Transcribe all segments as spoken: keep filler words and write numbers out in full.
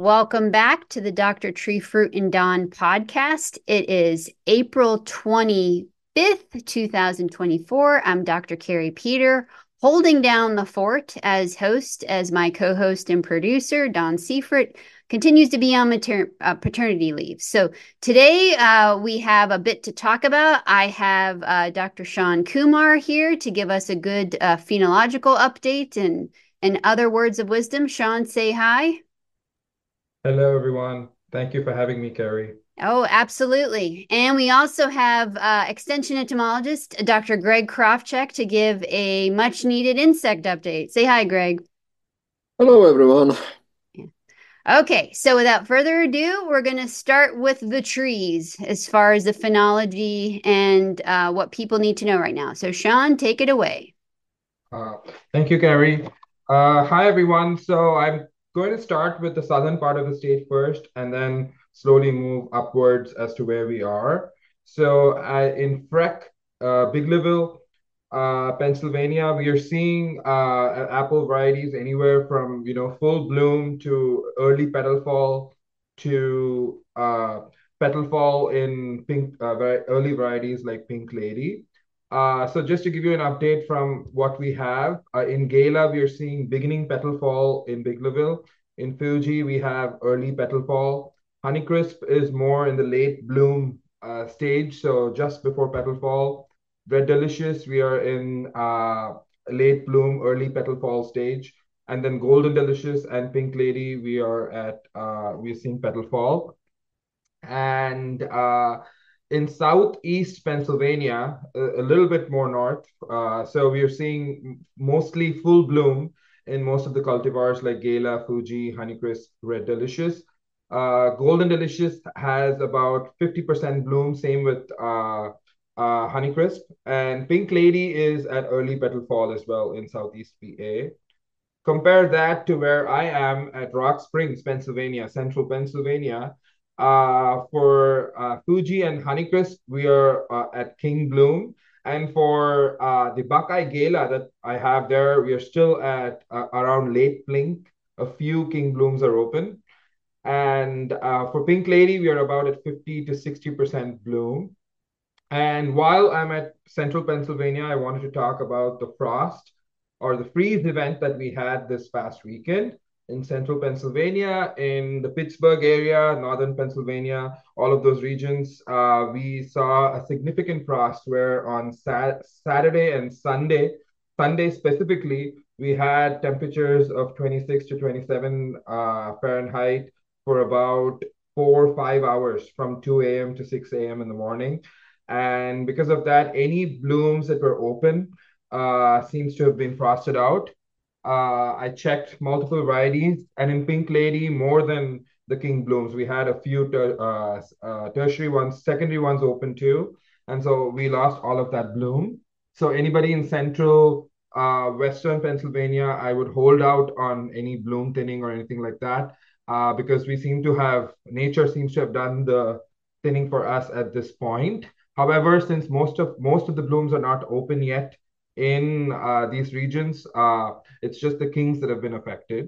Welcome back to the Doctor Tree Fruit and Dawn podcast. It is April twenty-fifth, two thousand twenty-four. I'm Doctor Carrie Peter, holding down the fort as host, as my co-host and producer, Dawn Seifert, continues to be on mater- uh, paternity leave. So today uh, we have a bit to talk about. I have uh, Doctor Sean Kumar here to give us a good uh, phenological update and, and other words of wisdom. Sean, say hi. Hello, everyone. Thank you for having me, Carrie. Oh, absolutely. And we also have uh, extension entomologist Doctor Greg Krofcheck to give a much needed insect update. Say hi, Greg. Hello, everyone. Okay, so without further ado, we're going to start with the trees as far as the phenology and uh, what people need to know right now. So, Sean, take it away. Uh, Thank you, Carrie. Uh, hi, everyone. So I'm going to start with the southern part of the state first, and then slowly move upwards as to where we are. So uh, in Freck, uh, Biglerville, uh, Pennsylvania, we are seeing uh, apple varieties anywhere from you know full bloom to early petal fall to uh, petal fall in pink uh, early varieties like Pink Lady. Uh, so just to give you an update from what we have, uh, in Gala, we are seeing beginning petal fall in Biglerville. In Fuji, we have early petal fall. Honeycrisp is more in the late bloom uh, stage, so just before petal fall. Red Delicious, we are in uh, late bloom, early petal fall stage. And then Golden Delicious and Pink Lady, we are at, uh, we're seeing petal fall. And uh, in southeast Pennsylvania, a, a little bit more north. Uh, so we are seeing mostly full bloom in most of the cultivars like Gala, Fuji, Honeycrisp, Red Delicious. Uh, Golden Delicious has about fifty percent bloom, same with uh, uh, Honeycrisp. And Pink Lady is at early petal fall as well in southeast P A. Compare that to where I am at Rock Springs, Pennsylvania, central Pennsylvania. Uh, for uh, Fuji and Honeycrisp, we are uh, at King Bloom. And for uh, the Buckeye Gala that I have there, we are still at uh, around late blink. A few King Blooms are open. And uh, for Pink Lady, we are about at fifty to sixty percent bloom. And while I'm at central Pennsylvania, I wanted to talk about the frost or the freeze event that we had this past weekend in central Pennsylvania, in the Pittsburgh area, northern Pennsylvania, all of those regions. Uh, we saw a significant frost where on sat- Saturday and Sunday, Sunday specifically, we had temperatures of twenty-six to twenty-seven uh, Fahrenheit for about four or five hours from two a m to six a m in the morning. And because of that, any blooms that were open uh, seems to have been frosted out. Uh, I checked multiple varieties, and in Pink Lady, more than the King Blooms, we had a few ter- uh, uh, tertiary ones, secondary ones open too, and so we lost all of that bloom. So anybody in central, uh, western Pennsylvania, I would hold out on any bloom thinning or anything like that, uh, because we seem to have nature seems to have done the thinning for us at this point. However, since most of most of the blooms are not open yet in uh, these regions, uh, it's just the kings that have been affected.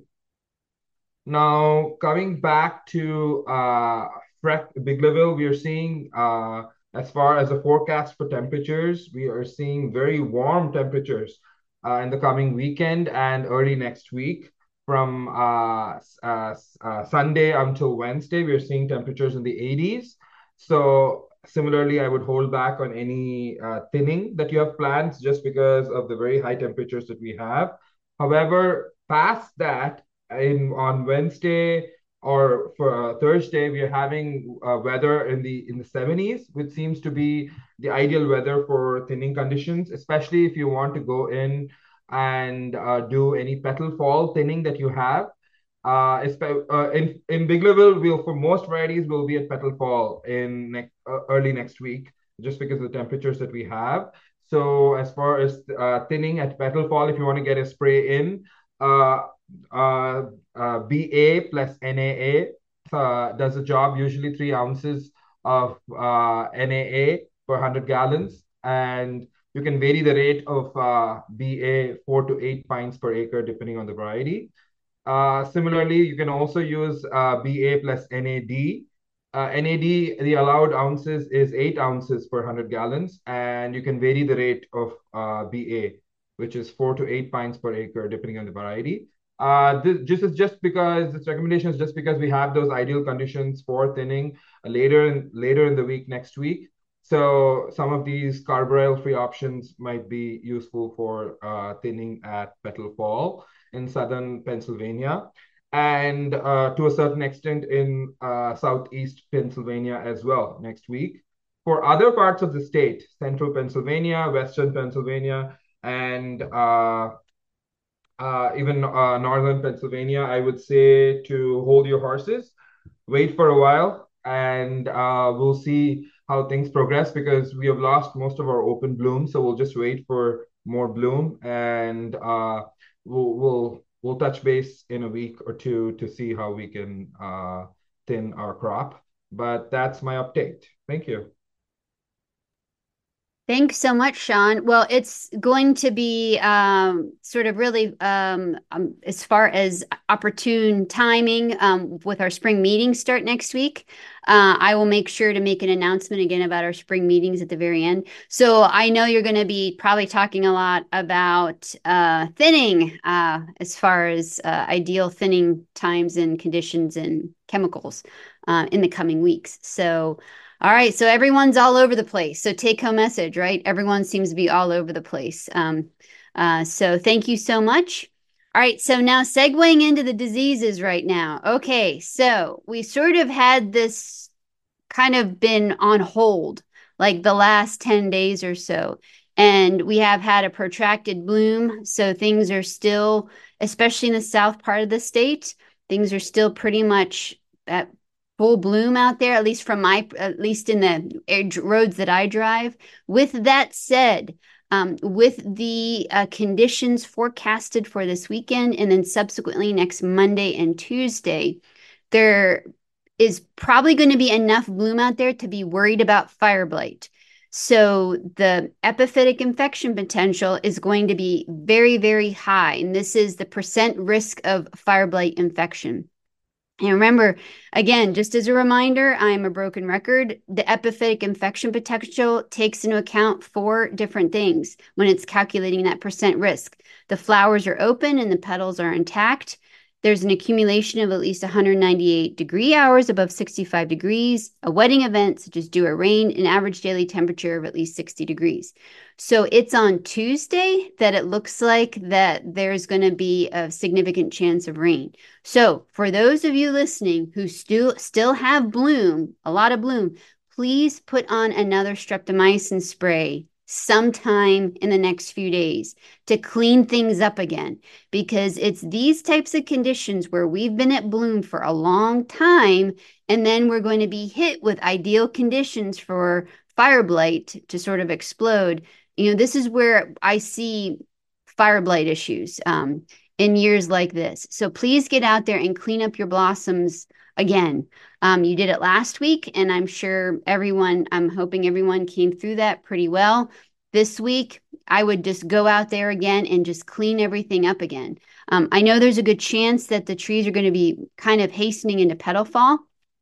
Now, coming back to uh, Freck, Biglerville, we are seeing, uh, as far as the forecast for temperatures, we are seeing very warm temperatures uh, in the coming weekend and early next week. From uh, uh, uh, Sunday until Wednesday, we are seeing temperatures in the eighties. So similarly, I would hold back on any uh, thinning that you have planned just because of the very high temperatures that we have. However, past that, in on Wednesday or for uh, Thursday, we are having uh, weather in the in the seventies, which seems to be the ideal weather for thinning conditions, especially if you want to go in and uh, do any petal fall thinning that you have. Uh, uh, in in Biglerville, we'll for most varieties will be at petal fall in next uh, early next week, just because of the temperatures that we have. So as far as uh, thinning at petal fall, if you want to get a spray in, uh, uh, uh, B A plus N A A uh, does the job, usually three ounces of uh, N A A per one hundred gallons. And you can vary the rate of uh, B A four to eight pints per acre, depending on the variety. Uh, similarly, you can also use uh, B A plus N A D. Uh, N A D, the allowed ounces is eight ounces per one hundred gallons, and you can vary the rate of uh, B A, which is four to eight pints per acre, depending on the variety. Uh, this, this is just because this recommendation is just because we have those ideal conditions for thinning later in later in the week next week. So some of these carbaryl-free options might be useful for uh, thinning at petal fall in southern Pennsylvania, and uh, to a certain extent in uh, southeast Pennsylvania as well next week. For other parts of the state, central Pennsylvania, western Pennsylvania, and uh, uh, even uh, northern Pennsylvania, I would say to hold your horses, wait for a while, and uh, we'll see how things progress because we have lost most of our open bloom. So we'll just wait for more bloom, and uh, we'll we'll we'll touch base in a week or two to see how we can uh, thin our crop. But that's my update. Thank you. Thanks so much, Sean. Well, it's going to be um, sort of really, um, um, as far as opportune timing um, with our spring meetings start next week. Uh, I will make sure to make an announcement again about our spring meetings at the very end. So I know you're going to be probably talking a lot about uh, thinning uh, as far as uh, ideal thinning times and conditions and chemicals uh, in the coming weeks. So all right, so everyone's all over the place. So take home message, right? Everyone seems to be all over the place. Um, uh, so thank you so much. All right, so now segueing into the diseases right now. Okay, so we sort of had this kind of been on hold like the last ten days or so. And we have had a protracted bloom. So things are still, especially in the south part of the state, things are still pretty much at full bloom out there, at least from my, at least in the roads that I drive. With that said, um, with the uh, conditions forecasted for this weekend and then subsequently next Monday and Tuesday, there is probably going to be enough bloom out there to be worried about fire blight. So the epiphytic infection potential is going to be very, very high. And this is the percent risk of fire blight infection. And remember, again, just as a reminder, I'm a broken record. The epiphytic infection potential takes into account four different things when it's calculating that percent risk. The flowers are open and the petals are intact. There's an accumulation of at least one hundred ninety-eight degree hours above sixty-five degrees, a wetting event such as dew or rain, an average daily temperature of at least sixty degrees. So it's on Tuesday that it looks like that there's going to be a significant chance of rain. So for those of you listening who still still have bloom, a lot of bloom, please put on another streptomycin spray sometime in the next few days to clean things up again, because it's these types of conditions where we've been at bloom for a long time, and then we're going to be hit with ideal conditions for fire blight to sort of explode. You know, this is where I see fire blight issues um, in years like this. So please get out there and clean up your blossoms again. Um, you did it last week, and I'm sure everyone, I'm hoping everyone came through that pretty well. This week, I would just go out there again and just clean everything up again. Um, I know there's a good chance that the trees are going to be kind of hastening into petal fall.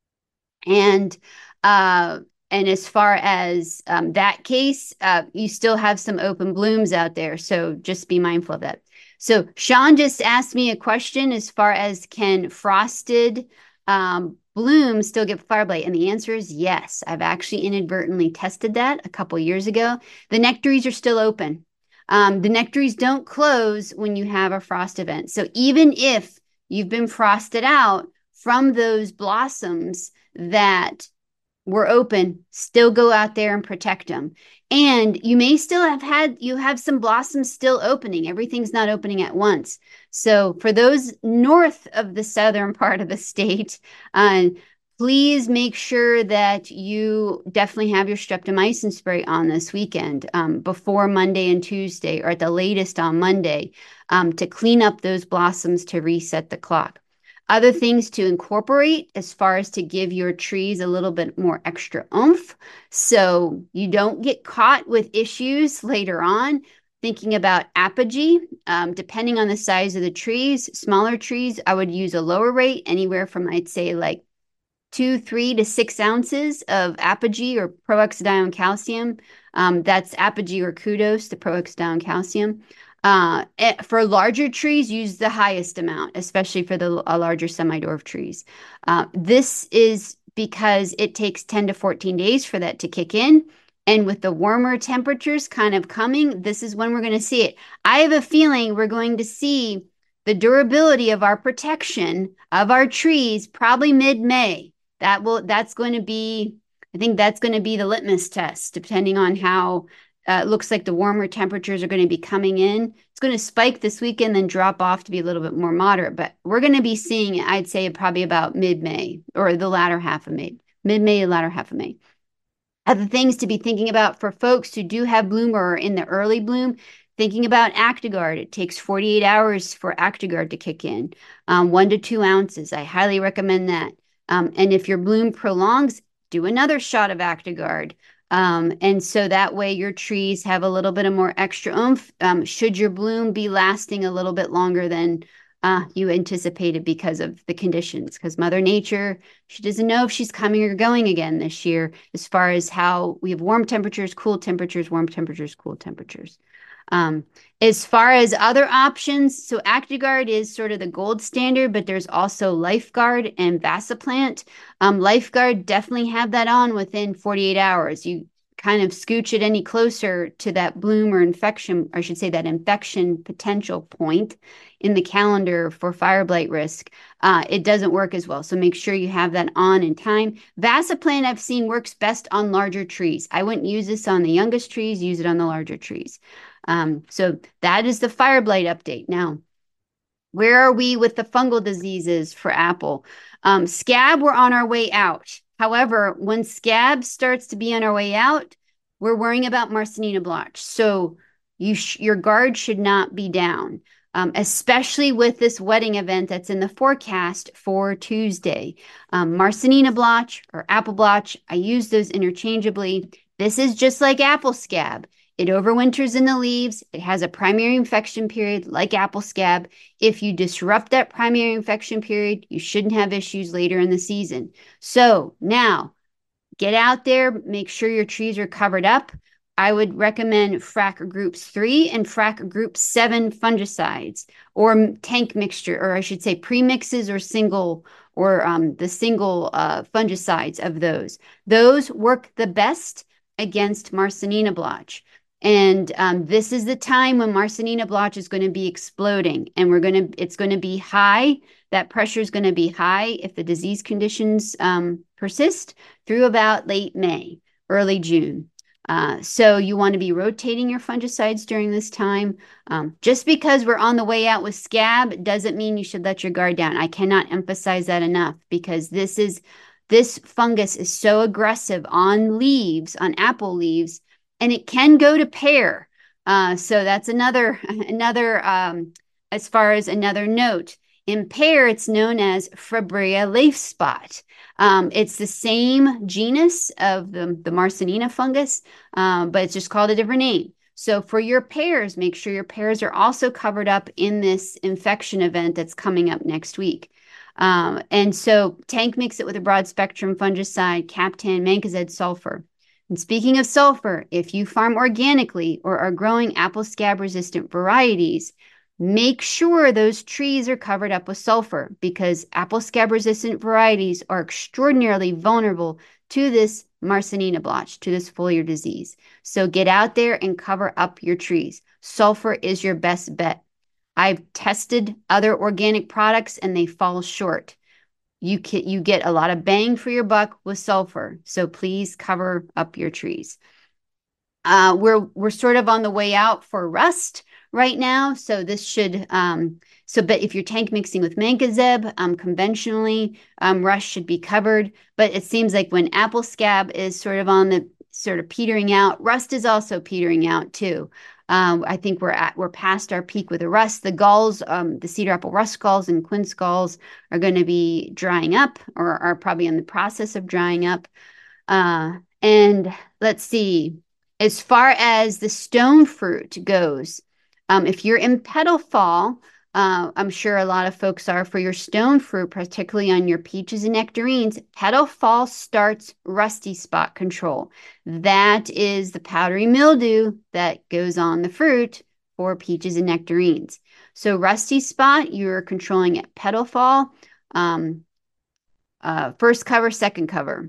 And uh, and as far as um, that case, uh, you still have some open blooms out there. So just be mindful of that. So Sean just asked me a question as far as can frosted um, bloom still get fire blight? And the answer is yes. I've actually inadvertently tested that a couple years ago. The nectaries are still open. Um, the nectaries don't close when you have a frost event. So even if you've been frosted out from those blossoms that were open, still go out there and protect them. And you may still have had, you have some blossoms still opening. Everything's not opening at once. So for those north of the southern part of the state, uh, please make sure that you definitely have your streptomycin spray on this weekend um, before Monday and Tuesday, or at the latest on Monday, um, to clean up those blossoms to reset the clock. Other things to incorporate as far as to give your trees a little bit more extra oomph so you don't get caught with issues later on. thinking about apogee, um, depending on the size of the trees, smaller trees, I would use a lower rate, anywhere from, I'd say, like two, three to six ounces of apogee or prohexadione calcium. Um, that's apogee or kudos, the prohexadione calcium. Uh, for larger trees, use the highest amount, especially for the uh, larger semi-dwarf trees. Uh, this is because it takes ten to fourteen days for that to kick in. And with the warmer temperatures kind of coming, this is when we're going to see it. I have a feeling we're going to see the durability of our protection of our trees probably mid-May. That will that's going to be, I think that's going to be the litmus test, depending on how uh, it looks like the warmer temperatures are going to be coming in. It's going to spike this weekend, then drop off to be a little bit more moderate. But we're going to be seeing, I'd say, probably about mid-May or the latter half of May, mid-May, the latter half of May. Other things to be thinking about for folks who do have bloom or are in the early bloom, thinking about Actigard. It takes forty-eight hours for Actigard to kick in, um, one to two ounces. I highly recommend that. Um, and if your bloom prolongs, do another shot of Actigard. Um, and so that way your trees have a little bit of more extra oomph. Um, should your bloom be lasting a little bit longer than uh, you anticipated because of the conditions? Because Mother Nature, she doesn't know if she's coming or going again this year, as far as how we have warm temperatures, cool temperatures, warm temperatures, cool temperatures. Um, as far as other options, so Actigard is sort of the gold standard, but there's also Lifeguard and Vasaplant. Um, Lifeguard, definitely have that on within forty-eight hours. You kind of scooch it any closer to that bloom or infection, or I should say that infection potential point in the calendar for fire blight risk, uh, it doesn't work as well. So make sure you have that on in time. Vasaplant I've seen works best on larger trees. I wouldn't use this on the youngest trees, use it on the larger trees. Um, so that is the fire blight update. Now, where are we with the fungal diseases for apple? Um, scab, we're on our way out. However, when scab starts to be on our way out, we're worrying about Marsanina blotch. So you sh- your guard should not be down, um, especially with this wetting event that's in the forecast for Tuesday. Um, Marsanina blotch or apple blotch, I use those interchangeably. This is just like apple scab. It overwinters in the leaves. It has a primary infection period like apple scab. If you disrupt that primary infection period, you shouldn't have issues later in the season. So now, get out there, make sure your trees are covered up. I would recommend Frac Groups three and Frac Group seven fungicides, or tank mixture, or I should say premixes or single, or um, the single uh, fungicides of those. Those work the best against Marsanina blotch. And um, this is the time when Marsanina blotch is going to be exploding, and we're going to, it's going to be high. That pressure is going to be high if the disease conditions um, persist through about late May, early June. Uh, so you want to be rotating your fungicides during this time. Um, just because we're on the way out with scab doesn't mean you should let your guard down. I cannot emphasize that enough, because this is, this fungus is so aggressive on leaves, on apple leaves, and it can go to pear. Uh, so that's another, another um, as far as another note. In pear, it's known as Fabrea leaf spot. Um, it's the same genus of the, the Marsanina fungus, um, but it's just called a different name. So for your pears, make sure your pears are also covered up in this infection event that's coming up next week. Um, and so tank mix it with a broad spectrum fungicide, Captan, Mancozeb, sulfur. And speaking of sulfur, if you farm organically or are growing apple scab resistant varieties, make sure those trees are covered up with sulfur, because apple scab resistant varieties are extraordinarily vulnerable to this Marsanina blotch, to this foliar disease. So get out there and cover up your trees. Sulfur is your best bet. I've tested other organic products and they fall short. You can, you get a lot of bang for your buck with sulfur. So please cover up your trees. Uh, we're we're sort of on the way out for rust right now. So this should, um, so, but if you're tank mixing with Mancozeb, um, conventionally, um, rust should be covered. But it seems like when apple scab is sort of on the, sort of petering out, rust is also petering out too. Um, I think we're at, we're past our peak with the rust. The galls, um, the cedar apple rust galls and quince galls are going to be drying up, or are probably in the process of drying up. Uh, and let's see. As far as the stone fruit goes, um, if you're in petal fall, uh, I'm sure a lot of folks are for your stone fruit, particularly on your peaches and nectarines. Petal fall starts rusty spot control. That is the powdery mildew that goes on the fruit for peaches and nectarines. So rusty spot, you're controlling at petal fall, um, uh, first cover, second cover.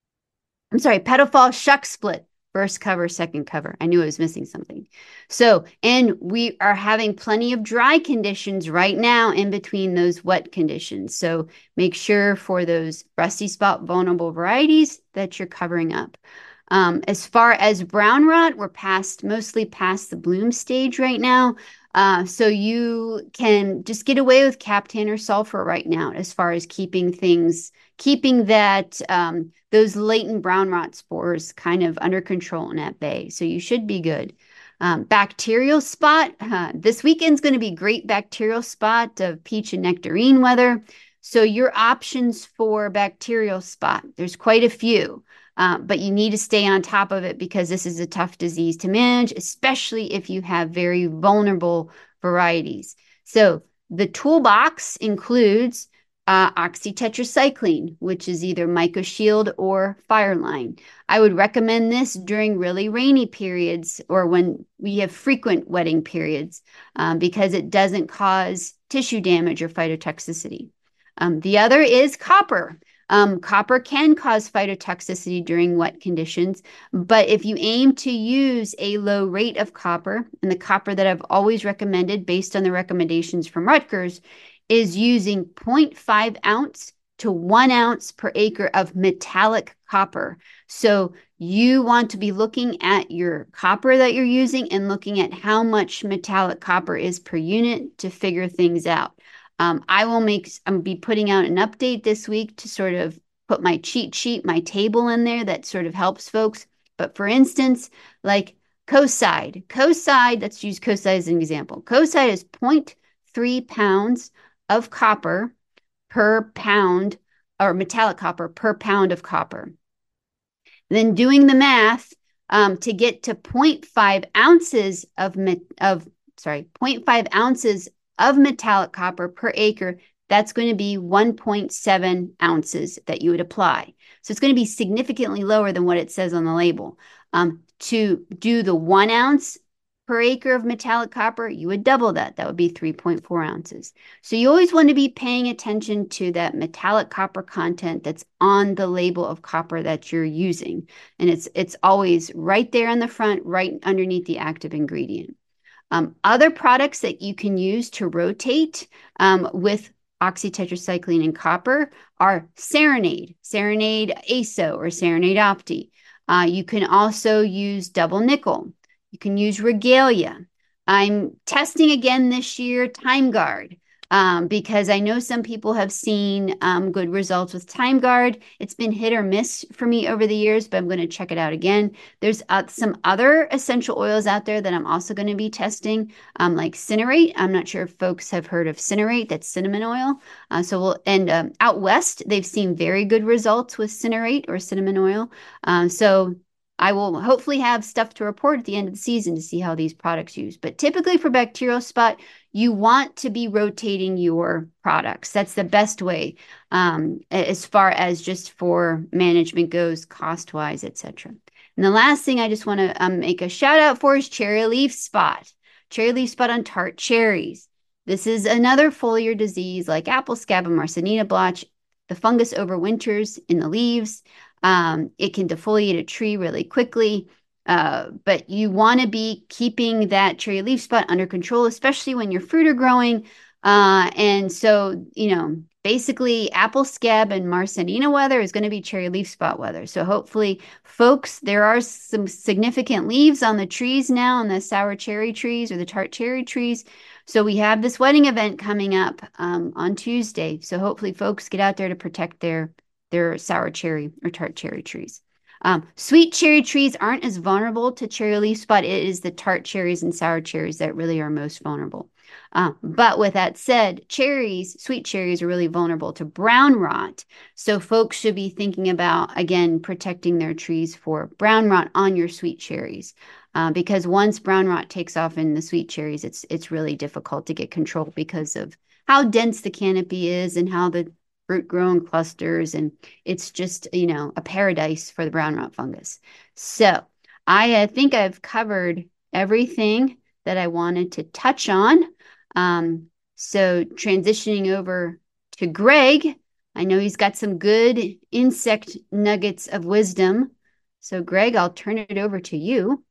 I'm sorry, petal fall, shuck split, first cover, second cover. I knew I was missing something. So, and we are having plenty of dry conditions right now in between those wet conditions. So make sure for those rusty spot vulnerable varieties that you're covering up. Um, as far as brown rot, we're past, mostly past the bloom stage right now. Uh, so you can just get away with Captan or sulfur right now as far as keeping things, keeping that, um, those latent brown rot spores kind of under control and at bay. So you should be good. Um, bacterial spot, uh, this weekend's going to be great bacterial spot of peach and nectarine weather. So your options for bacterial spot, there's quite a few. Uh, but you need to stay on top of it because this is a tough disease to manage, especially if you have very vulnerable varieties. So the toolbox includes uh, oxytetracycline, which is either MycoShield or Fireline. I would recommend this during really rainy periods or when we have frequent wetting periods um, because it doesn't cause tissue damage or phytotoxicity. Um, the other is copper. Um, copper can cause phytotoxicity during wet conditions, but if you aim to use a low rate of copper, and the copper that I've always recommended based on the recommendations from Rutgers is using zero point five ounce to one ounce per acre of metallic copper. So you want to be looking at your copper that you're using and looking at how much metallic copper is per unit to figure things out. Um, I will make, I'm be putting out an update this week to sort of put my cheat sheet, my table in there that sort of helps folks. But for instance, like Kocide, Kocide, let's use Kocide as an example. Kocide is zero point three pounds of copper per pound, or metallic copper per pound of copper. Then doing the math um, to get to zero point five ounces of, of sorry, zero point five ounces of metallic copper per acre, that's going to be one point seven ounces that you would apply. So it's going to be significantly lower than what it says on the label. Um, to do the one ounce per acre of metallic copper, you would double that. That would be three point four ounces. So you always want to be paying attention to that metallic copper content that's on the label of copper that you're using. And it's, it's always right there on the front, right underneath the active ingredient. Um, other products that you can use to rotate um, with oxytetracycline and copper are Serenade, Serenade A S O or Serenade Opti. Uh, you can also use double nickel. You can use Regalia. I'm testing again this year TimeGuard um, because I know some people have seen um, good results with TimeGuard. It's been hit or miss for me over the years, but I'm going to check it out again. There's uh, some other essential oils out there that I'm also going to be testing, um, like Cinerate. I'm not sure if folks have heard of Cinerate. That's cinnamon oil. Uh, so we'll and um, out west, they've seen very good results with Cinerate or cinnamon oil. Um, so I will hopefully have stuff to report at the end of the season to see how these products use. But typically for bacterial spot, you want to be rotating your products. That's the best way um, as far as just for management goes, cost-wise, et cetera. And the last thing I just want to um, make a shout out for is cherry leaf spot. Cherry leaf spot on tart cherries. This is another foliar disease like apple scab and Marsanina blotch. The fungus overwinters in the leaves. Um, it can defoliate a tree really quickly, uh, but you want to be keeping that cherry leaf spot under control, especially when your fruit are growing. Uh, and so, you know, basically apple scab and Marsanina weather is going to be cherry leaf spot weather. So hopefully, folks, there are some significant leaves on the trees now, on the sour cherry trees or the tart cherry trees. So we have this wedding event coming up um, on Tuesday. So hopefully folks get out there to protect their their sour cherry or tart cherry trees. Um, sweet cherry trees aren't as vulnerable to cherry leaf spot. It is the tart cherries and sour cherries that really are most vulnerable. Uh, but with that said, cherries, sweet cherries are really vulnerable to brown rot. So folks should be thinking about, again, protecting their trees for brown rot on your sweet cherries. Uh, because once brown rot takes off in the sweet cherries, it's it's really difficult to get control because of how dense the canopy is and how the fruit grow in clusters. And it's just, you know, a paradise for the brown rot fungus. So I uh, think I've covered everything that I wanted to touch on. Um, so transitioning over to Greg, I know he's got some good insect nuggets of wisdom. So Greg, I'll turn it over to you.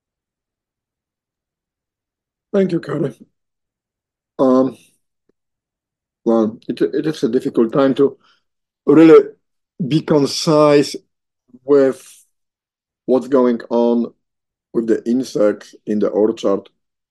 Thank you, Karen. Um, well, it, it is a difficult time to really be concise with what's going on with the insects in the orchard.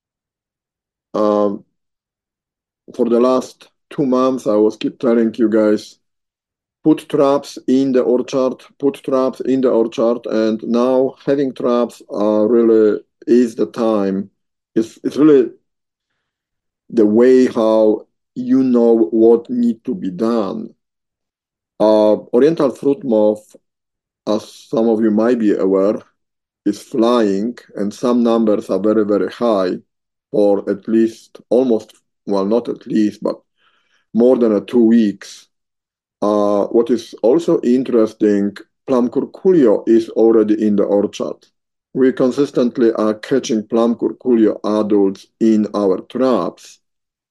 Um, for the last two months, I was keep telling you guys, put traps in the orchard, put traps in the orchard, and now having traps are really is the time. It's, it's really the way how you know what need to be done. Uh, Oriental fruit moth, as some of you might be aware, is flying, and some numbers are very, very high for at least almost, well, not at least, but more than a two weeks. Uh, what is also interesting, plum curculio is already in the orchard. We consistently are catching plum curculio adults in our traps.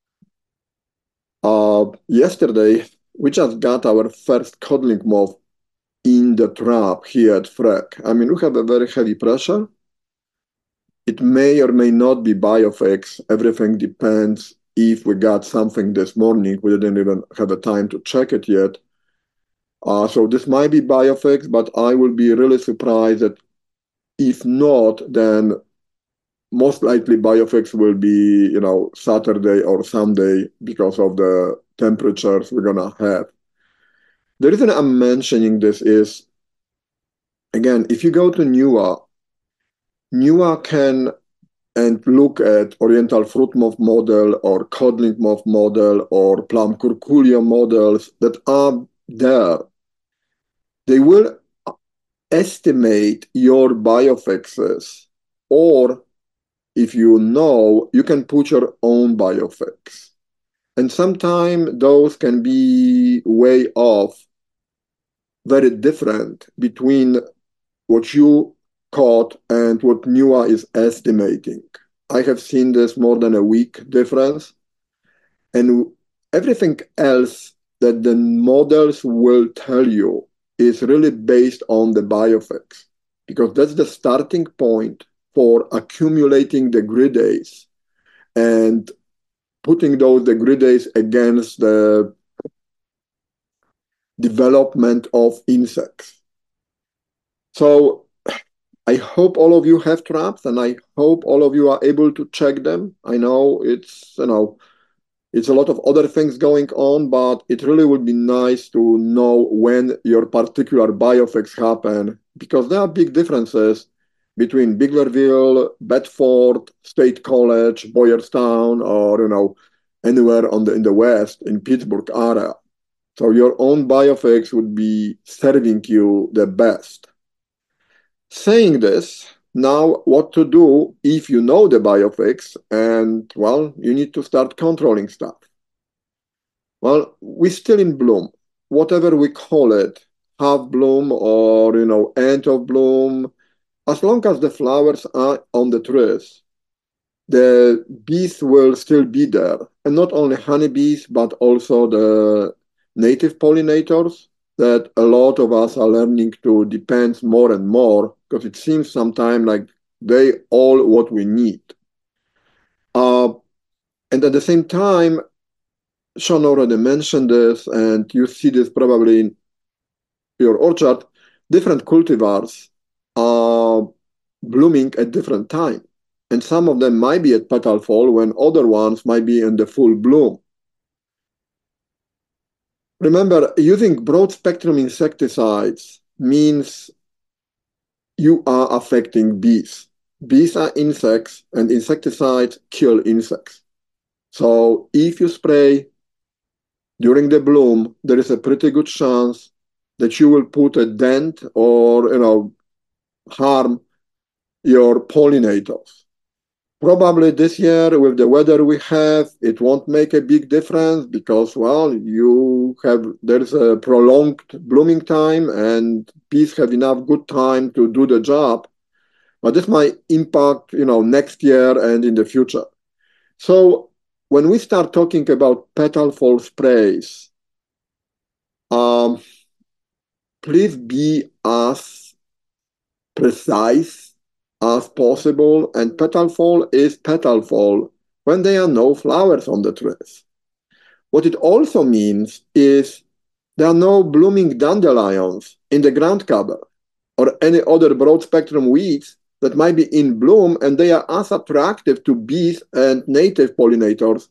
Uh, yesterday, we just got our first codling moth in the trap here at Freck. I mean, we have a very heavy pressure. It may or may not be Biofix. Everything depends if we got something this morning. We didn't even have a time to check it yet. Uh, so this might be Biofix, but I will be really surprised that if not, then most likely Biofix will be, you know, Saturday or Sunday because of the temperatures we're gonna have. The reason I'm mentioning this is, again, if you go to N U A, N U A can and look at Oriental fruit moth model or codling moth model or plum curculio models that are there. They will estimate your biofixes, or if you know, you can put your own biofix. And sometimes those can be way off, very different between what you caught and what N U A is estimating. I have seen this more than a week difference. And everything else that the models will tell you is really based on the biofix, because that's the starting point for accumulating degradase and putting those degradase against the development of insects. So I hope all of you have traps, and I hope all of you are able to check them. I know it's, you know, it's a lot of other things going on, but it really would be nice to know when your particular biofix happen, because there are big differences between Biglerville, Bedford, State College, Boyertown, or, you know, anywhere on the in the west in Pittsburgh area. So your own biofix would be serving you the best. Saying this, now what to do if you know the biofix and, well, you need to start controlling stuff. Well, we're still in bloom, whatever we call it, half bloom or, you know, end of bloom, as long as the flowers are on the trees, the bees will still be there. And not only honeybees, but also the native pollinators that a lot of us are learning to depend more and more, because it seems sometimes like they all what we need. Uh, and at the same time, Sean already mentioned this, and you see this probably in your orchard, different cultivars are blooming at different time. And some of them might be at petal fall when other ones might be in the full bloom. Remember, using broad spectrum insecticides means you are affecting bees. Bees are insects, and insecticides kill insects. So if you spray during the bloom, there is a pretty good chance that you will put a dent or, you know, harm your pollinators. Probably this year, with the weather we have, it won't make a big difference because, well, you have, there's a prolonged blooming time and bees have enough good time to do the job. But this might impact, you know, next year and in the future. So when we start talking about petal fall sprays, um, please be as precise as possible. And petal fall is petal fall when there are no flowers on the trees. What it also means is there are no blooming dandelions in the ground cover or any other broad spectrum weeds that might be in bloom, and they are as attractive to bees and native pollinators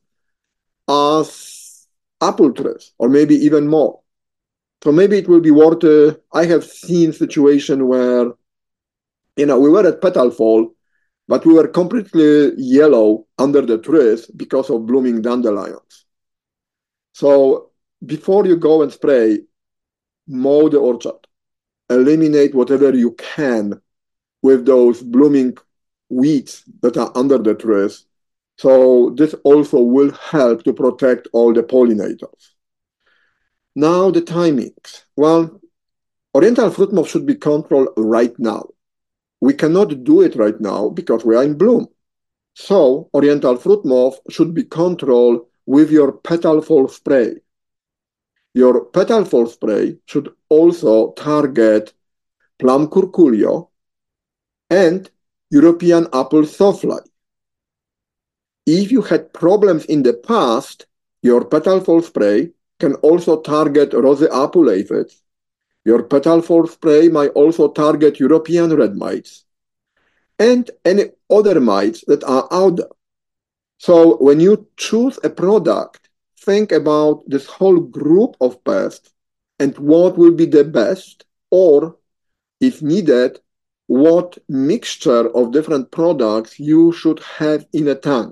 as apple trees, or maybe even more. So maybe it will be worth, uh, I have seen situation where, you know, we were at petal fall, but we were completely yellow under the trees because of blooming dandelions. So before you go and spray, mow the orchard, eliminate whatever you can with those blooming weeds that are under the trees. So this also will help to protect all the pollinators. Now the timings. Well, oriental fruit moth should be controlled right now. We cannot do it right now because we are in bloom. So oriental fruit moth should be controlled with your petal fall spray. Your petal fall spray should also target plum curculio and European apple sawfly. If you had problems in the past, your petal fall spray can also target rose apple aphids. Your petal fall spray might also target European red mites and any other mites that are out there. So when you choose a product, think about this whole group of pests and what will be the best, or if needed, what mixture of different products you should have in a tank.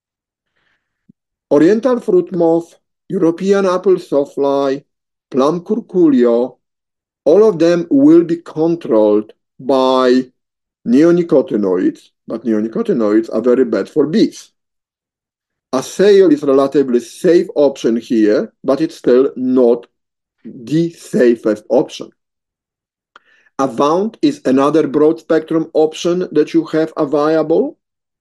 Oriental fruit moth, European apple sawfly, plum curculio, all of them will be controlled by neonicotinoids, but neonicotinoids are very bad for bees. Aceal is a relatively safe option here, but it's still not the safest option. Avant is another broad spectrum option that you have available.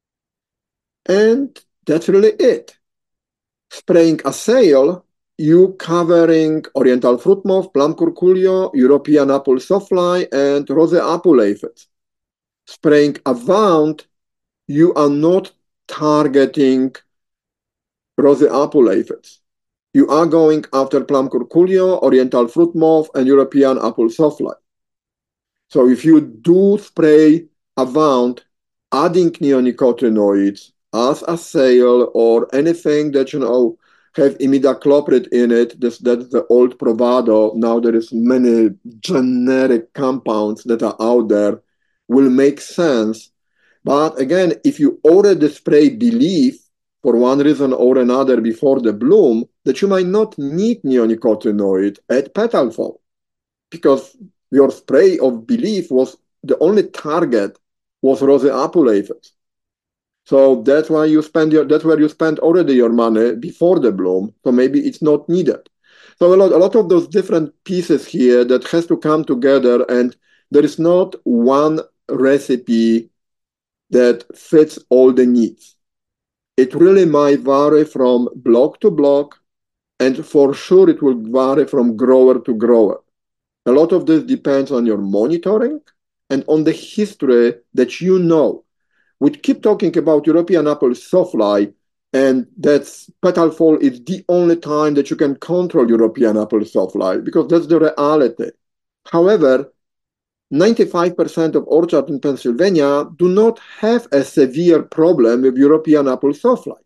And that's really it. Spraying Aceal, you covering oriental fruit moth, plum curculio, European apple sawfly, and rose apple aphids. Spraying Avant, you are not targeting rose apple aphids. You are going after plum curculio, oriental fruit moth, and European apple sawfly. So if you do spray Avant, adding neonicotinoids as Aceal or anything that, you know, have imidacloprid in it, this, that's the old Provado. Now there is many generic compounds that are out there, will make sense. But again, if you already spray Belief for one reason or another before the bloom, that you might not need neonicotinoid at petal fall, because your spray of Belief was the only target was rose apple aphids. So that's why you spend your, that's where you spend already your money before the bloom. So maybe it's not needed. So a lot, a lot of those different pieces here that has to come together, and there is not one recipe that fits all the needs. It really might vary from block to block, and for sure it will vary from grower to grower. A lot of this depends on your monitoring and on the history that you know. We keep talking about European apple sawfly, and that's petal fall is the only time that you can control European apple sawfly, because that's the reality. However, ninety-five percent of orchards in Pennsylvania do not have a severe problem with European apple sawfly.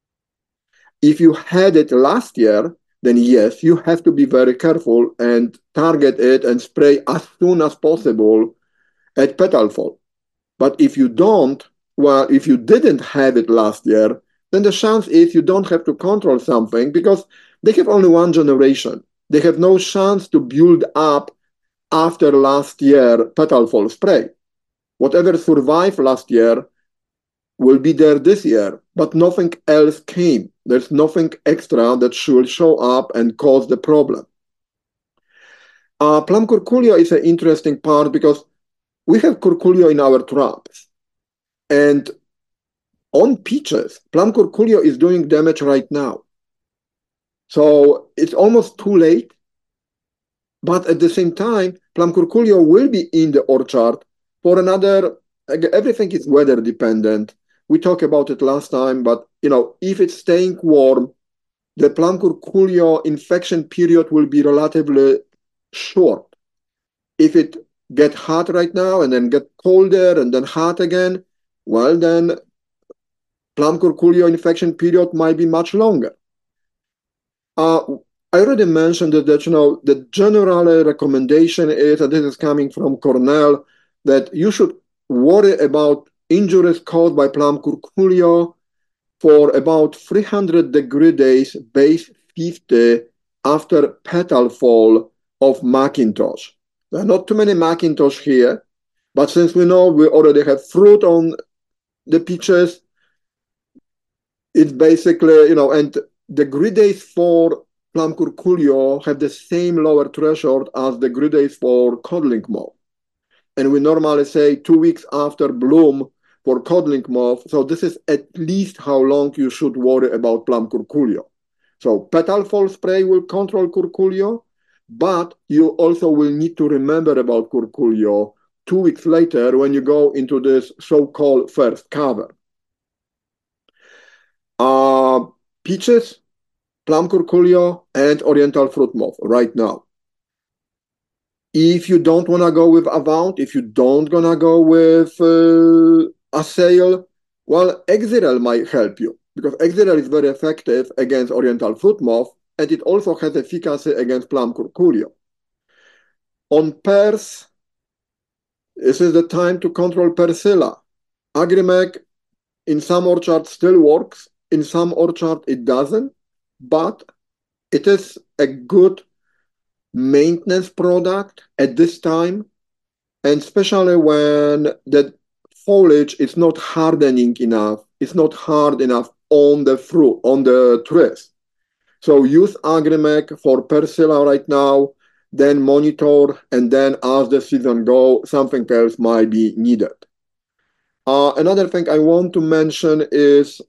If you had it last year, then yes, you have to be very careful and target it and spray as soon as possible at petal fall. But if you don't, well, if you didn't have it last year, then the chance is you don't have to control something because they have only one generation. They have no chance to build up after last year petal fall spray. Whatever survived last year will be there this year, but nothing else came. There's nothing extra that should show up and cause the problem. Uh, plum curculio is an interesting part because we have curculio in our traps. And on peaches, plum curculio is doing damage right now. So it's almost too late. But at the same time, plum curculio will be in the orchard for another, everything is weather dependent. We talked about it last time, but you know, if it's staying warm, the plum curculio infection period will be relatively short. If it get hot right now and then get colder and then hot again, well, then plum curculio infection period might be much longer. Uh, I already mentioned that, that you know the general recommendation is, and this is coming from Cornell, that you should worry about injuries caused by plum curculio for about three hundred degree days, base fifty, after petal fall of Macintosh. There are not too many Macintosh here, but since we know we already have fruit on the peaches, it's basically, you know, and the degree days for plum curculio have the same lower threshold as the degree days for codling moth. And we normally say two weeks after bloom for codling moth. So this is at least how long you should worry about plum curculio. So petal fall spray will control curculio, but you also will need to remember about curculio two weeks later when you go into this so-called first cover. Uh, peaches, plum curculio, and oriental fruit moth right now. If you don't want to go with Avant, if you don't gonna go with uh, Asail, well, Exirel might help you because Exirel is very effective against oriental fruit moth, and it also has efficacy against plum curculio. On pears, this is the time to control Persilla. Agrimec in some orchards still works, in some orchards it doesn't, but it is a good maintenance product at this time, and especially when the foliage is not hardening enough, it's not hard enough on the fruit, on the trees. So use Agrimec for Persilla right now, then monitor, and then as the season goes, something else might be needed. Uh, another thing I want to mention is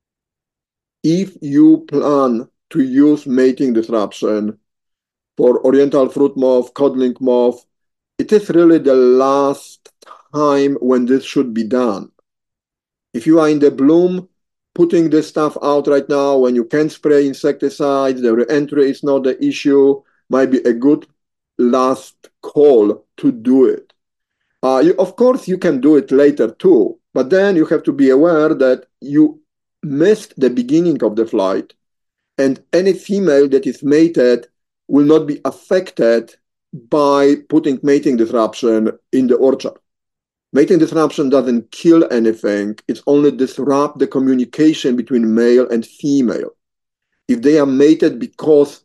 if you plan to use mating disruption for oriental fruit moth, codling moth, it is really the last time when this should be done. If you are in the bloom, putting this stuff out right now when you can spray insecticides, the re-entry is not the issue, might be a good last call to do it. Uh, you, of course, you can do it later too, but then you have to be aware that you missed the beginning of the flight, and any female that is mated will not be affected by putting mating disruption in the orchard. Mating disruption doesn't kill anything, it's only disrupt the communication between male and female. If they are mated because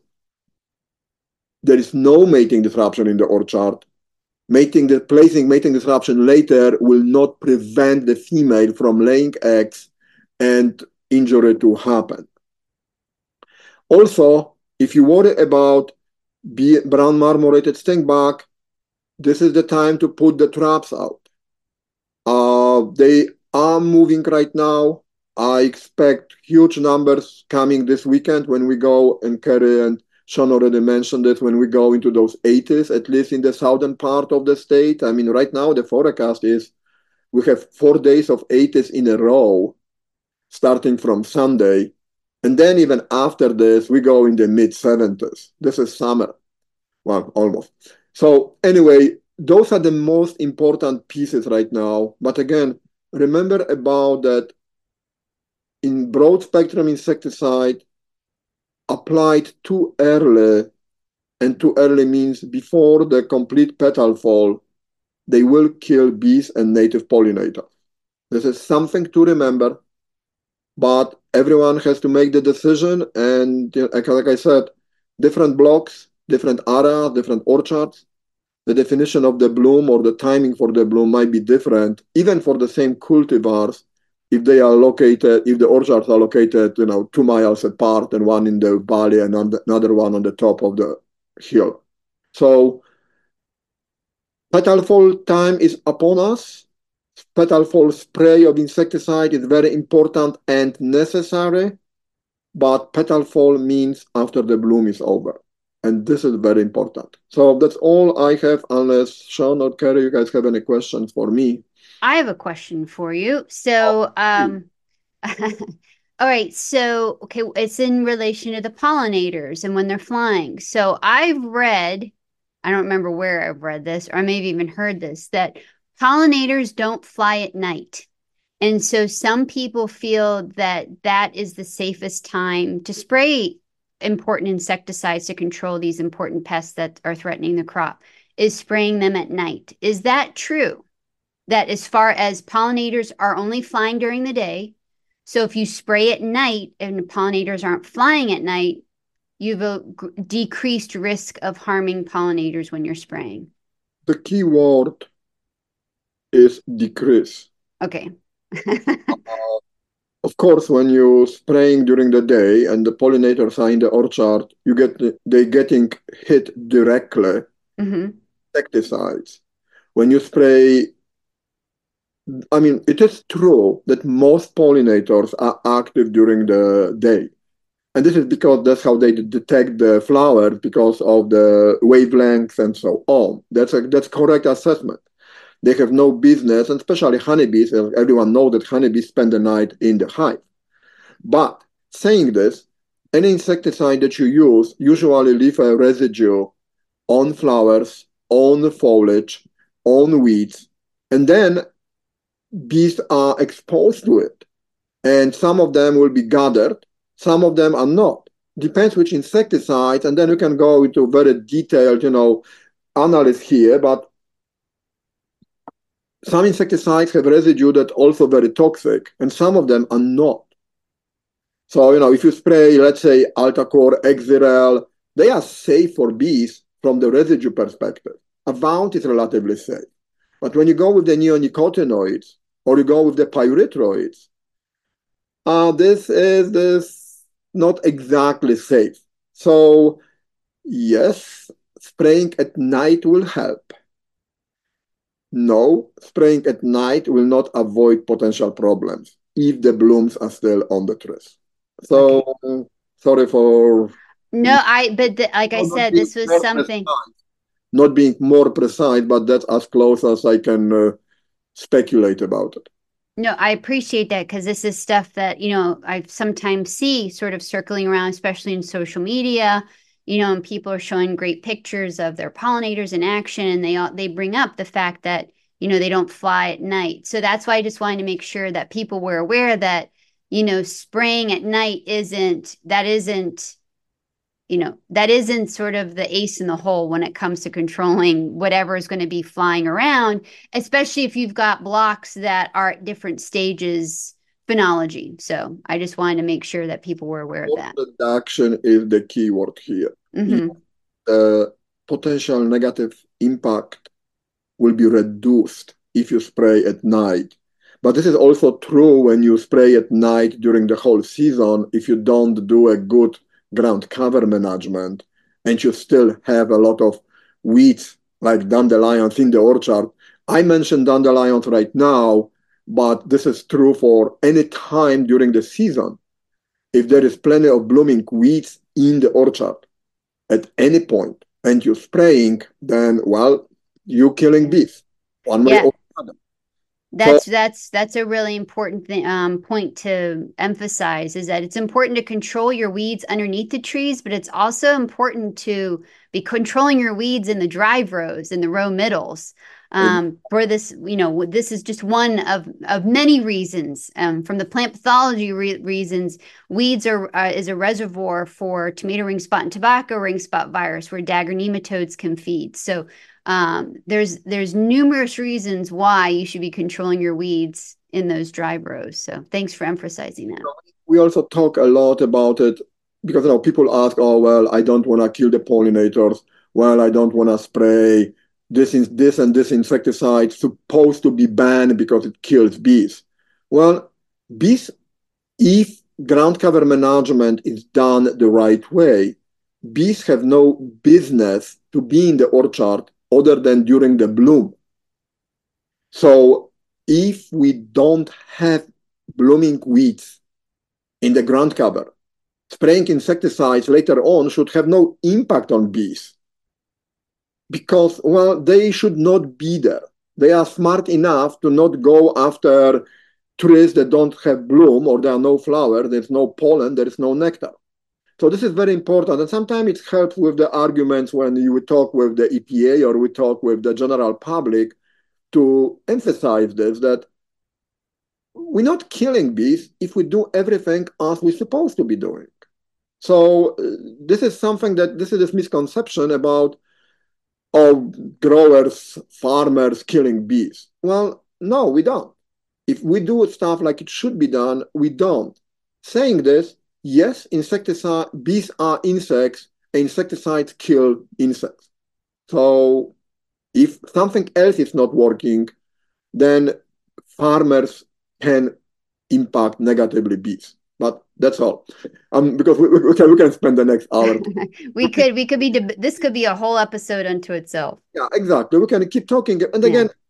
there is no mating disruption in the orchard, mating the, placing mating disruption later will not prevent the female from laying eggs and injury to happen. Also, if you worry about brown marmorated stinkbug, this is the time to put the traps out. Uh, they are moving right now. I expect huge numbers coming this weekend when we go, and Kerry and Sean already mentioned it, when we go into those eighties, at least in the southern part of the state. I mean, right now the forecast is we have four days of eighties in a row, starting from Sunday. And then even after this, we go in the mid seventies. This is summer. Well, almost. So anyway, those are the most important pieces right now. But again, remember about that in broad spectrum insecticide, applied too early, and too early means before the complete petal fall, they will kill bees and native pollinators. This is something to remember, but everyone has to make the decision. And you know, like, like I said, different blocks, different areas, different orchards, the definition of the bloom or the timing for the bloom might be different, even for the same cultivars, if they are located, if the orchards are located, you know, two miles apart and one in the valley and another one on the top of the hill. So petal fall time is upon us. Petal fall spray of insecticide is very important and necessary, but petal fall means after the bloom is over. And this is very important. So that's all I have, unless Sean or Carrie, you guys have any questions for me. I have a question for you. So, um, all right. So, okay, it's in relation to the pollinators and when they're flying. So I've read, I don't remember where I've read this, or I may have even heard this, that pollinators don't fly at night. And so some people feel that that is the safest time to spray important insecticides to control these important pests that are threatening the crop, is spraying them at night. Is that true? That as far as pollinators are only flying during the day, so if you spray at night and the pollinators aren't flying at night, you've a g- decreased risk of harming pollinators when you're spraying. The key word is decrease. Okay. Uh, of course, when you're spraying during the day and the pollinators are in the orchard, you get they getting hit directly. Mm-hmm. Insecticides. When you spray, I mean, it is true that most pollinators are active during the day. And this is because that's how they detect the flowers, because of the wavelengths and so on. That's a that's correct assessment. They have no business, and especially honeybees. Everyone knows that honeybees spend the night in the hive. But saying this, any insecticide that you use usually leave a residue on flowers, on foliage, on weeds, and then bees are exposed to it. And some of them will be gathered, some of them are not. Depends which insecticides, and then you can go into very detailed, you know, analysis here, but some insecticides have residue that also very toxic, and some of them are not. So, you know, if you spray, let's say, Altacor, Exirel, they are safe for bees from the residue perspective. Avant is relatively safe. But when you go with the neonicotinoids, or you go with the pyrethroids, uh, this is this not exactly safe. So, yes, spraying at night will help. No, spraying at night will not avoid potential problems if the blooms are still on the trees. So, okay. Sorry for no, I but the, like I not said, being this was more something. precise, not being more precise, but that's as close as I can uh, speculate about it. No, I appreciate that because this is stuff that, you know, I sometimes see sort of circling around, especially in social media, you know, and people are showing great pictures of their pollinators in action, and they all, they bring up the fact that, you know, they don't fly at night. So that's why I just wanted to make sure that people were aware that, you know, spraying at night isn't, that isn't, you know, that isn't sort of the ace in the hole when it comes to controlling whatever is going to be flying around, especially if you've got blocks that are at different stages phenology. So I just wanted to make sure that people were aware of that. Reduction is the key word here. Mm-hmm. The potential negative impact will be reduced if you spray at night. But this is also true when you spray at night during the whole season if you don't do a good ground cover management and you still have a lot of weeds like dandelions in the orchard. I mentioned dandelions right now, but this is true for any time during the season. If there is plenty of blooming weeds in the orchard at any point and you're spraying, then, well, you're killing bees one way Yeah. or another. That's so, that's that's a really important thing, um, point to emphasize, is that it's important to control your weeds underneath the trees, but it's also important to be controlling your weeds in the drive rows, in the row middles. Um, for this, you know, this is just one of of many reasons. Um, from the plant pathology re- reasons, weeds are uh, is a reservoir for tomato ring spot and tobacco ring spot virus, where dagger nematodes can feed. So Um, there's there's numerous reasons why you should be controlling your weeds in those drive rows. So thanks for emphasizing that. We also talk a lot about it because you know people ask, oh well, I don't want to kill the pollinators. Well, I don't want to spray this is this and this insecticide supposed to be banned because it kills bees. Well, bees, if ground cover management is done the right way, bees have no business to be in the orchard other than during the bloom. So if we don't have blooming weeds in the ground cover, spraying insecticides later on should have no impact on bees because, well, they should not be there. They are smart enough to not go after trees that don't have bloom or there are no flower, there's no pollen, there is no nectar. So this is very important. And sometimes it helps with the arguments when you talk with the E P A or we talk with the general public to emphasize this, that we're not killing bees if we do everything as we're supposed to be doing. So uh, this is something that, this is this misconception about oh, growers, farmers killing bees. Well, no, we don't. If we do stuff like it should be done, we don't. Saying this, yes, insecticide, bees are insects, and insecticides kill insects. So if something else is not working, then farmers can impact negatively bees. But that's all. Um, because we, we, can, we can spend the next hour. we could we could be this could be a whole episode unto itself. Yeah, exactly. We can keep talking. And again, yeah.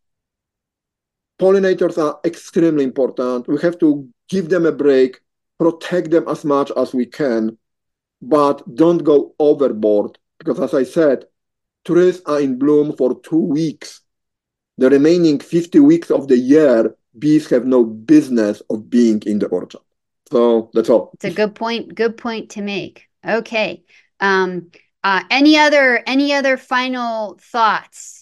Pollinators are extremely important. We have to give them a break, protect them as much as we can, but don't go overboard. Because as I said, trees are in bloom for two weeks. The remaining fifty weeks of the year, bees have no business of being in the orchard. So that's all. It's a good point. Good point to make. Okay. Um, uh, any other any other final thoughts?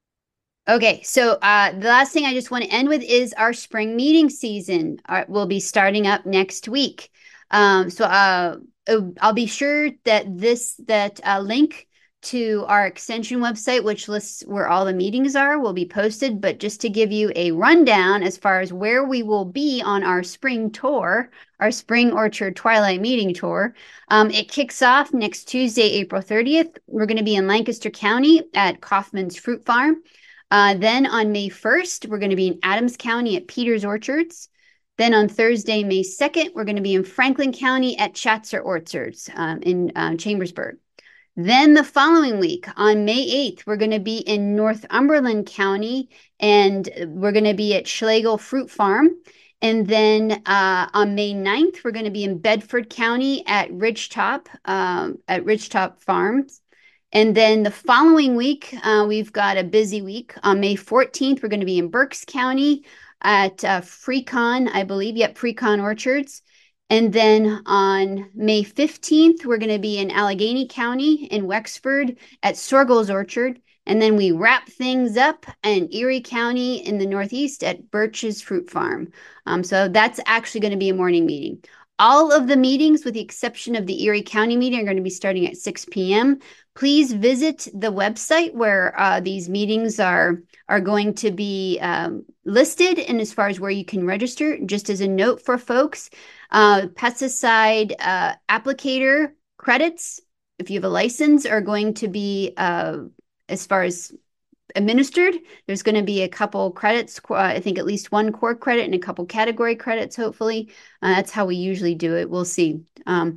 Okay, so uh, the last thing I just want to end with is our spring meeting season uh, will be starting up next week. Um, so uh, I'll be sure that this that uh, link to our extension website, which lists where all the meetings are, will be posted. But just to give you a rundown as far as where we will be on our spring tour, our Spring Orchard Twilight Meeting Tour, um, it kicks off next Tuesday, April thirtieth. We're going to be in Lancaster County at Kaufman's Fruit Farm. Uh, then on May first, we're going to be in Adams County at Peters Orchards. Then on Thursday, May second, we're going to be in Franklin County at Schatzer Orchards um, in uh, Chambersburg. Then the following week, on May eighth, we're going to be in Northumberland County, and we're going to be at Schlegel Fruit Farm. And then uh, on May ninth, we're going to be in Bedford County at Ridgetop, um, at Ridgetop Farms. And then the following week, uh, we've got a busy week. On May fourteenth, we're going to be in Berks County at uh, Frecon, I believe. Yep, Frecon Orchards. And then on May fifteenth, we're going to be in Allegheny County in Wexford at Sorgel's Orchard. And then we wrap things up in Erie County in the Northeast at Birch's Fruit Farm. Um, so that's actually going to be a morning meeting. All of the meetings, with the exception of the Erie County meeting, are going to be starting at six p.m. Please visit the website where uh, these meetings are, are going to be um, listed, and as far as where you can register. Just as a note for folks, uh, pesticide uh, applicator credits, if you have a license, are going to be, uh, as far as administered, there's going to be a couple credits, uh, I think at least one core credit and a couple category credits, hopefully. Uh, that's how we usually do it. We'll see. Um,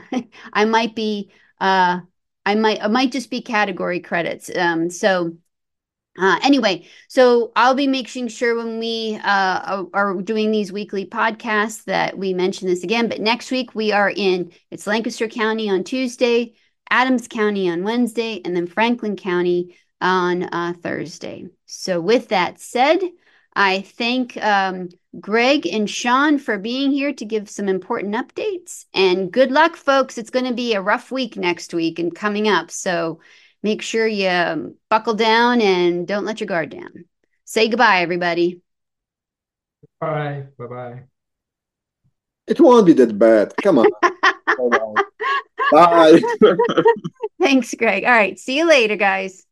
I might be... Uh, I might, it might just be category credits. Um, so uh, anyway, so I'll be making sure when we uh, are doing these weekly podcasts that we mention this again. But next week we are in, it's Lancaster County on Tuesday, Adams County on Wednesday, and then Franklin County on uh, Thursday. So with that said, I thank um, Greg and Sean for being here to give some important updates. And good luck, folks. It's going to be a rough week next week and coming up. So make sure you buckle down and don't let your guard down. Say goodbye, everybody. Bye. Bye-bye. It won't be that bad. Come on. Bye. Thanks, Greg. All right. See you later, guys.